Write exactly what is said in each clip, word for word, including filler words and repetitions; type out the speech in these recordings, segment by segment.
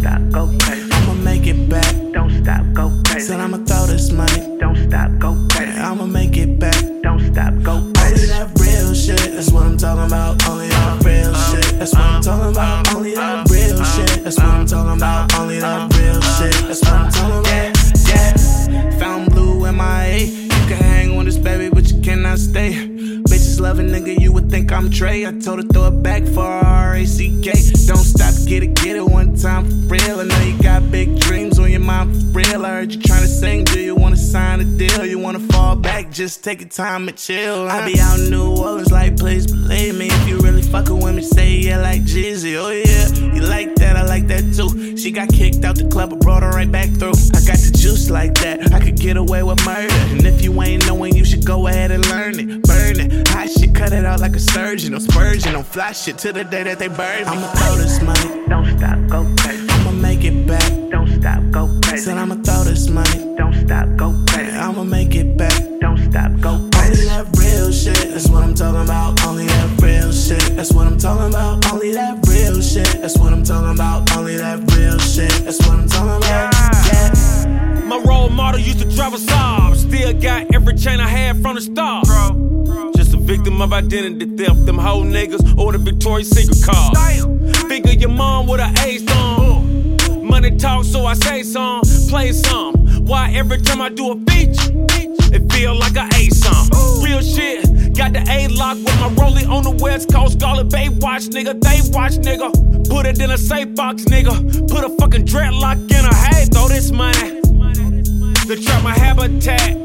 stop, go crazy. I'ma make it back. Don't stop, go crazy. Said I'ma throw this money. Don't stop, go crazy. I'ma make it back. Don't stop, go Only crazy. that real shit, that's what I'm talking about. Only that real shit, that's what I'm talking about. Only that real shit, that's what I'm talking about. Only that real shit, that's what I'm talking about. Yeah, found blue in my A. You can hang with this baby, but you cannot stay. Bitches love a nigga, you would think I'm Trey. I told her throw it back for R A C K. Don't stop, get it, get it one time for real. I know you got big dreams on your mind for real. I heard you tryna sing, do you wanna sign a deal? You wanna fall back, just take your time and chill. I be out in New Orleans like, please believe me. If you really fucking with me, say yeah like Jeezy. Oh yeah, you like that, I like that too. She got kicked out the club, I brought her right back through. I got the juice like that, I could get away with murder. And if you ain't knowing, you should go ahead and learn it. Burn it, hot shit, cut it out like a surgeon. I'm spurging, on fly shit till the day that they burn me. I'ma throw this money. Don't stop, go crazy. I'ma make it back. Don't stop, go crazy. Said I'ma throw this money. Don't stop, go crazy. I'ma make it back. Don't stop, go Only crazy. that real shit, that's what I'm talking about. Only that real shit, that's what I'm talking about. Only that real shit, that's what I'm talking about. Only that real shit, that's what I'm talking about. Yeah. My role model used to drive a Saab. Still got every chain I had from the start. Just a victim of identity theft. Them hoe niggas or the Victoria's Secret car. Figure your mom with an A song. Money talk, so I say some, play some. Why every time I do a feature, it feel like an A song. Real shit. Got the A-lock with my rollie on the west coast. Call it Baywatch, nigga. They watch, nigga. Put it in a safe box, nigga. Put a fucking dreadlock in a hay. Throw this money. To trap my habitat.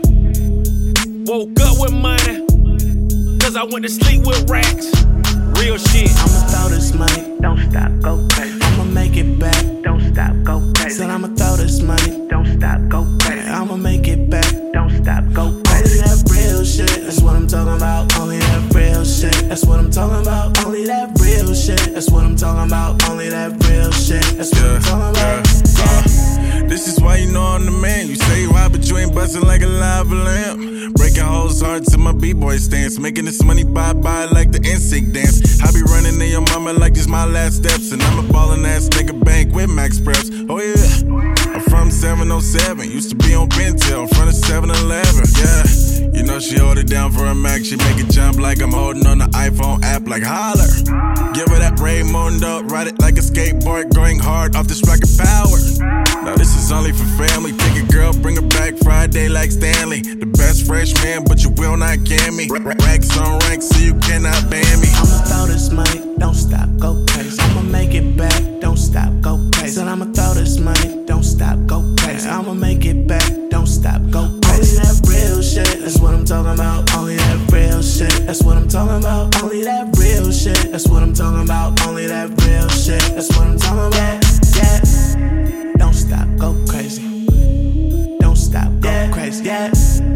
Woke up with money. Cause I went to sleep with racks. Real shit. I'ma throw this money. Don't stop, go crazy. I'ma make it back. Don't stop, go crazy. Said I'ma throw this money. Don't stop, go crazy. I'ma make it back. Don't stop, go Only crazy. that real shit, that's what I'm talking about. Only that real shit, that's what I'm talking about. Only that real shit, that's what I'm talking about. Only that real shit, that's what I'm talking about. Uh, this is why you know I'm the man. You say you hot, but you ain't bustin' like a lava lamp. Breaking hoes hearts in my b-boy stance. Making this money bye-bye like the N Sync dance. I be running in your mama like this my last steps. And I'm a ballin' ass nigga bank with Max Preps. Oh yeah. I'm from seven oh seven, used to be on Bentel, in front of seven eleven, yeah. You know she hold it down for a Mac, she make it jump like I'm holding on the iPhone app like holler. Give her that Raymundo, ride it like a skateboard, going hard off this rocket power. Now this is only for family, take a girl, bring her back Friday like Stanley. The best freshman, but you will not get me. Racks on ranks, so you cannot ban me. I'ma throw this money, don't stop, go crazy. I'ma make it back, don't stop, go crazy. Said I'ma throw this money, don't stop, go crazy. I'ma make it back, don't stop, go crazy. Only that real shit, that's what I'm talking about. Only that real shit, that's what I'm talking about. Only that real shit, that's what I'm talking about. Only that real shit, that's what I'm talking about. Yeah, don't stop, go crazy. Don't stop, go crazy. Yeah.